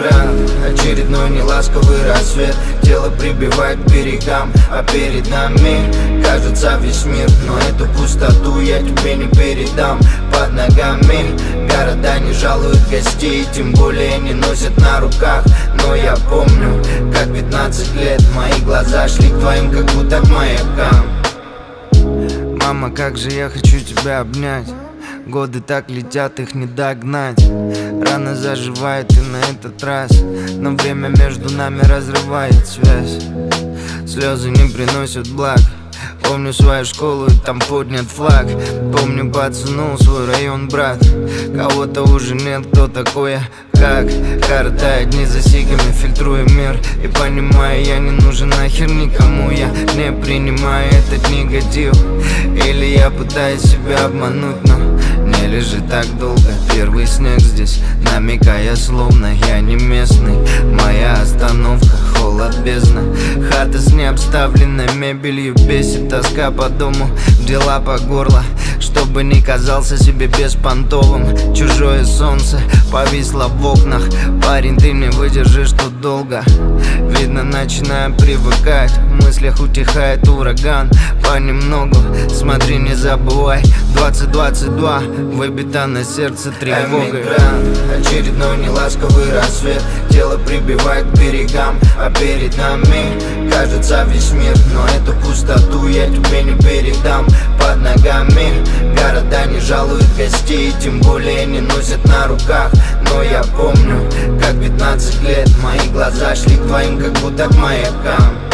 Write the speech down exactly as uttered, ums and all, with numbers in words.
Эмигрант, очередной неласковый рассвет. Тело прибивает к берегам, а перед нами кажется весь мир. Но эту пустоту я тебе не передам. Под ногами города не жалуют гостей, тем более не носят на руках. Но я помню, как пятнадцать лет мои глаза шли к твоим, как будто к маякам. Мама, как же я хочу тебя обнять. Годы так летят, их не догнать. Рана заживает и на этот раз, но время между нами разрывает связь. Слезы не приносят благ. Помню свою школу, и там поднят флаг. Помню, пацанул свой район, брат. Кого-то уже нет, кто такой я, как. Коротаю дни за сигами, фильтрую мир. И понимаю, я не нужен нахер никому. Я не принимаю этот негатив. Или я пытаюсь себя обмануть, но не лежит так долго. Первый снег здесь, намекая, словно я не местный. Моя остановка, холод, бездна. Хата с необставленной мебелью бесит. Тоска по дому, дела по горло. Чтобы не казался себе беспонтовым. Чужое солнце повисло в окнах. Парень, ты не выдержишь тут долго. Видно, начинаю привыкать. В мыслях утихает ураган. Понемногу, смотри, не забывай. Двадцать двадцать два, выбита на сердце тревогой. Эмигрант, очередной неласковый рассвет. Тело прибивает к берегам, а перед нами кажется весь мир. Но эту пустоту я тебе не передам. Под ногами города не жалуют гостей, тем более не носят на руках. Но я помню, как пятнадцать лет мои глаза шли к твоим, как будто к маякам.